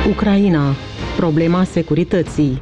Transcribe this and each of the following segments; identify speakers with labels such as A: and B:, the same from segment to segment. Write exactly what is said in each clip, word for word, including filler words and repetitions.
A: Ucraina. Problema securității.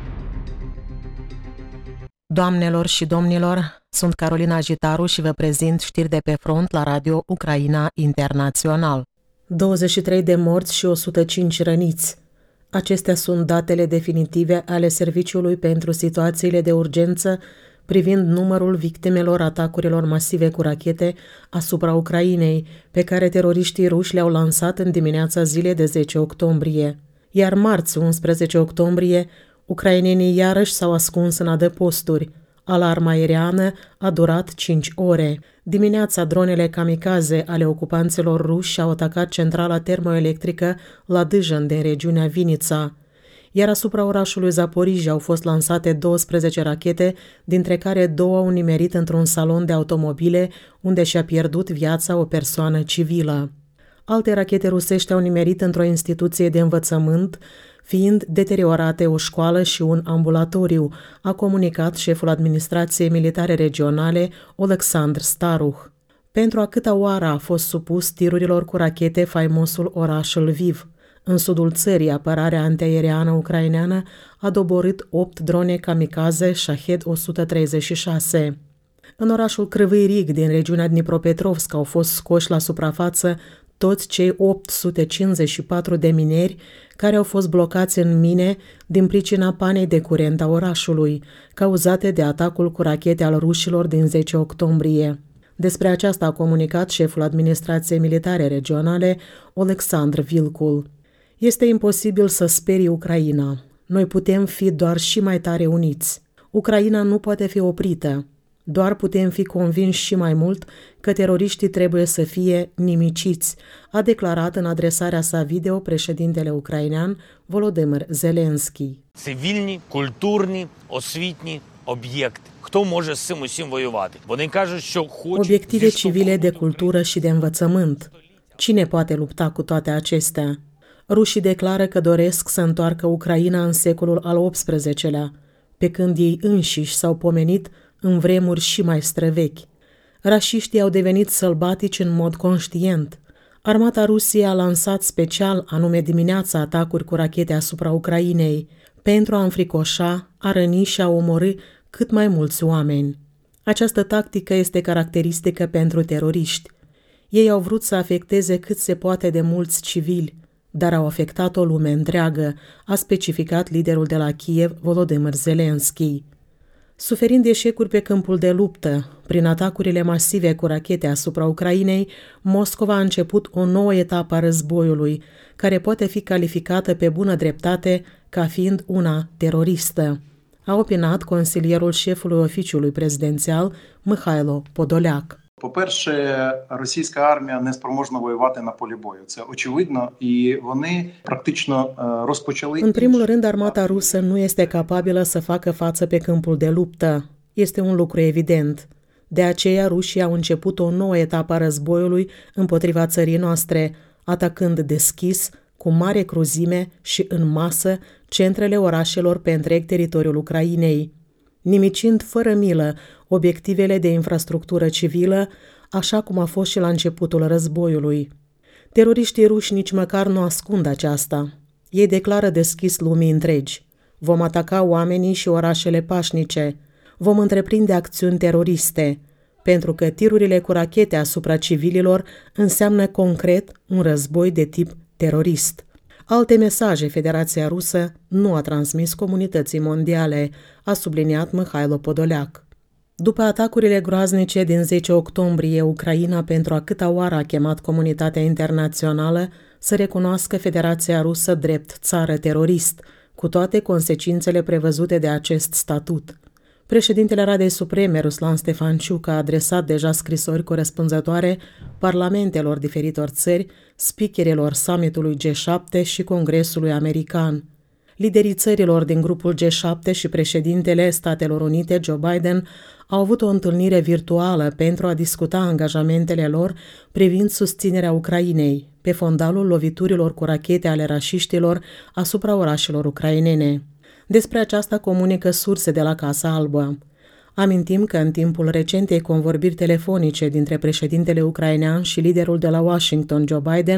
B: Doamnelor și domnilor, sunt Carolina Gitaru și vă prezint știri de pe front la Radio Ucraina Internațional. douăzeci și trei de morți și o sută cinci răniți. Acestea sunt datele definitive ale Serviciului pentru Situațiile de Urgență privind numărul victimelor atacurilor masive cu rachete asupra Ucrainei, pe care teroriștii ruși le-au lansat în dimineața zilei de zece octombrie. Iar marți, unsprezece octombrie, ucrainenii iarăși s-au ascuns în adăposturi. Alarma aeriană a durat cinci ore. Dimineața, dronele kamikaze ale ocupanților ruși au atacat centrala termoelectrică la Dâjan din regiunea Vinița, iar asupra orașului Zaporizhia au fost lansate douăsprezece rachete, dintre care două au nimerit într-un salon de automobile, unde și-a pierdut viața o persoană civilă. Alte rachete rusești au nimerit într-o instituție de învățământ, fiind deteriorate o școală și un ambulatoriu, a comunicat șeful administrației militare regionale, Oleksandr Staruh. Pentru a câta oară a fost supus tirurilor cu rachete faimosul oraș Lviv. În sudul țării, apărarea antiaeriană ucraineană a doborât opt drone kamikaze Shahed o sută treizeci și șase. În orașul Kryvyi Rih din regiunea Dnipropetrovsk au fost scoși la suprafață toți cei opt sute cincizeci și patru de mineri care au fost blocați în mine din pricina panei de curent a orașului, cauzate de atacul cu rachete al rușilor din zece octombrie. Despre aceasta a comunicat șeful administrației militare regionale, Oleksandr Vilcul. Este imposibil să sperii Ucraina. Noi putem fi doar și mai tare uniți. Ucraina nu poate fi oprită. Doar putem fi convinși și mai mult că teroriștii trebuie să fie nimiciți, a declarat în adresarea sa video președintele ucrainean Volodymyr Zelensky.
C: Цивільні, культурні, освітні об'єкти. Хто може з цим усім воювати? Вони кажуть, що хочуть
B: Obiective civile de cultură și de învățământ. Cine poate lupta cu toate acestea? Rușii declară că doresc să întoarcă Ucraina în secolul al optsprezecelea, pe când ei înșiși s-au pomenit în vremuri și mai străvechi. Rașiștii au devenit sălbatici în mod conștient. Armata Rusiei a lansat special, anume dimineața, atacuri cu rachete asupra Ucrainei, pentru a înfricoșa, a răni și a omorî cât mai mulți oameni. Această tactică este caracteristică pentru teroriști. Ei au vrut să afecteze cât se poate de mulți civili, dar au afectat o lume întreagă, a specificat liderul de la Kiev, Volodymyr Zelensky. Suferind eșecuri pe câmpul de luptă, prin atacurile masive cu rachete asupra Ucrainei, Moscova a început o nouă etapă a războiului, care poate fi calificată pe bună dreptate ca fiind una teroristă, a opinat consilierul șefului oficiului prezidențial, Mihailo Podolyak.
D: По-перше, російська армія не спроможна воювати на полі бою. Це очевидно, і вони практично розпочали...
B: În primul rând, armata rusă nu este capabilă să facă față pe câmpul de luptă. Este un lucru evident. De aceea, rușii au început o nouă etapă a războiului împotriva țării noastre, atacând deschis, cu mare cruzime și în masă, centrele orașelor pe întreg teritoriul Ucrainei, nimicind fără milă obiectivele de infrastructură civilă, așa cum a fost și la începutul războiului. Teroriștii ruși nici măcar nu ascund aceasta. Ei declară deschis lumii întregi: vom ataca oamenii și orașele pașnice, vom întreprinde acțiuni teroriste, pentru că tirurile cu rachete asupra civililor înseamnă concret un război de tip terorist. Alte mesaje Federația Rusă nu a transmis comunității mondiale, a subliniat Mihailo Podolyak. După atacurile groaznice din zece octombrie, Ucraina pentru a câta oară a chemat comunitatea internațională să recunoască Federația Rusă drept țară terorist, cu toate consecințele prevăzute de acest statut. Președintele Radei Supreme, Ruslan Stefanciuc, a adresat deja scrisori corespunzătoare parlamentelor diferitor țări, speakerilor summitului G șapte și Congresului American. Liderii țărilor din grupul G șapte și președintele Statelor Unite, Joe Biden, au avut o întâlnire virtuală pentru a discuta angajamentele lor privind susținerea Ucrainei, pe fondalul loviturilor cu rachete ale rașiștilor asupra orașelor ucrainene. Despre aceasta comunică surse de la Casa Albă. Amintim că în timpul recentei convorbiri telefonice dintre președintele ucrainean și liderul de la Washington, Joe Biden,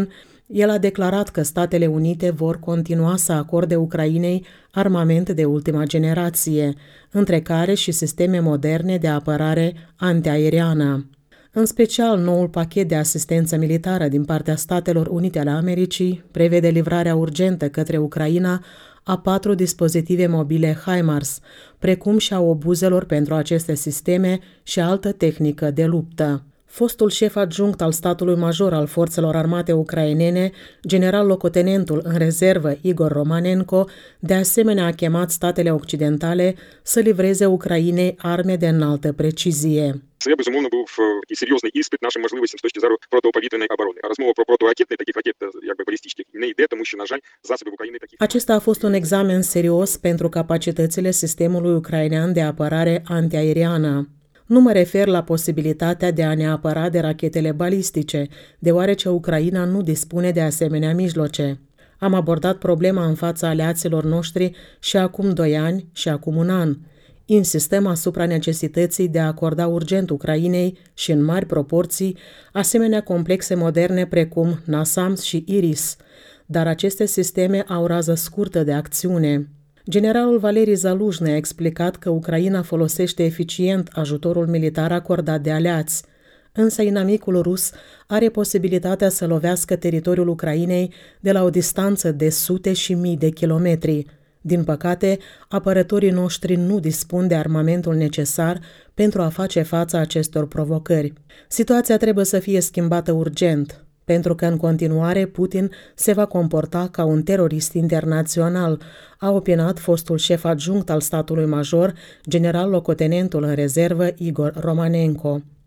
B: El a declarat că Statele Unite vor continua să acorde Ucrainei armament de ultima generație, între care și sisteme moderne de apărare antiaeriană. În special, noul pachet de asistență militară din partea Statelor Unite ale Americii prevede livrarea urgentă către Ucraina a patru dispozitive mobile HIMARS, precum și a obuzelor pentru aceste sisteme și altă tehnică de luptă. Fostul șef adjunct al statului major al forțelor armate ucrainene, general-locotenentul în rezervă Igor Romanenko, de asemenea a chemat statele occidentale să livreze Ucrainei arme de înaltă precizie.
E: Це, безумовно, був такий серйозний іспит нашим можливостям з точки зору протиповітряної оборони. А розмова про протиракетні, таких ракет, якби балістичних, не йде, тому що, на жаль, засоби в Україні такі.
B: Acesta a fost un examen serios pentru capacitățile sistemului ucrainean de apărare antiaeriană. Nu mă refer la posibilitatea de a ne apăra de rachetele balistice, deoarece Ucraina nu dispune de asemenea mijloace. Am abordat problema în fața aliaților noștri și acum doi ani și acum un an. Insistăm asupra necesității de a acorda urgent Ucrainei și în mari proporții asemenea complexe moderne precum NASAMS și IRIS, dar aceste sisteme au rază scurtă de acțiune. Generalul Valeri Zaluzhnyi a explicat că Ucraina folosește eficient ajutorul militar acordat de aliați, însă inamicul rus are posibilitatea să lovească teritoriul Ucrainei de la o distanță de sute și mii de kilometri. Din păcate, apărătorii noștri nu dispun de armamentul necesar pentru a face față acestor provocări. Situația trebuie să fie schimbată urgent, pentru că în continuare Putin se va comporta ca un terorist internațional, a opinat fostul șef adjunct al statului major, general-locotenentul în rezervă Igor Romanenko.